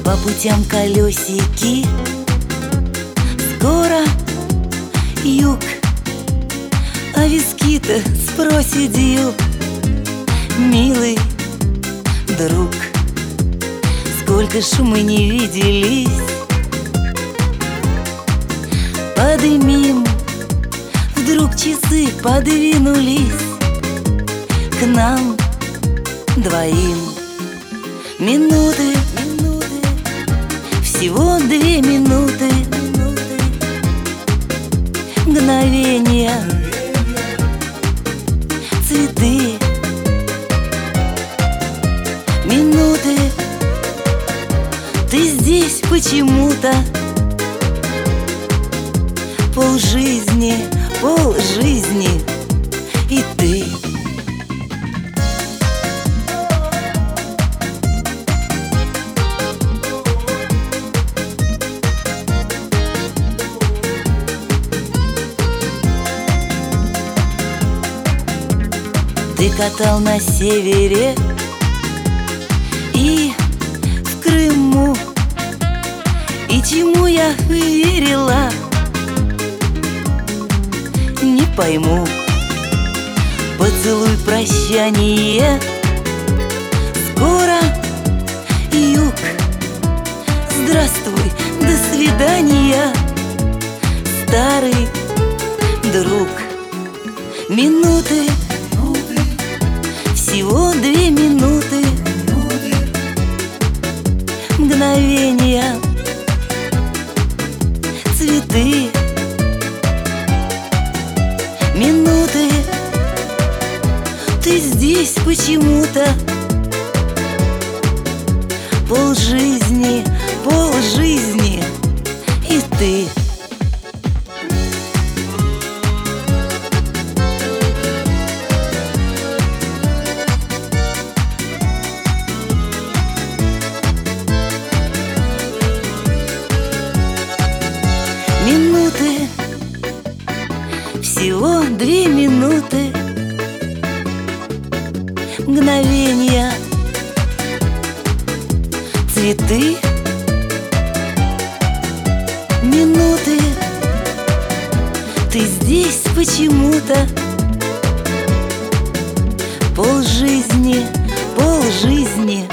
по путям колесики. Скоро юг, а виски-то с проседью. Милый друг, сколько ж мы не виделись. Подымим, вдруг часы подвинулись к нам двоим. Минуты, всего 2 минуты, мгновения, цветы. Минуты, ты здесь почему-то. Полжизни, полжизни, и ты. Ты катал на севере и в Крыму, и чему я верила, не пойму. Поцелуй, прощание, скоро юг. Здравствуй, до свидания, старый друг. Минуты, всего 2 минуты, мгновения, цветы. Минуты, ты здесь почему-то. Полжизни, полжизни, и ты. Минуты, всего 2 минуты, мгновения, цветы. Минуты, ты здесь почему-то. Полжизни, полжизни,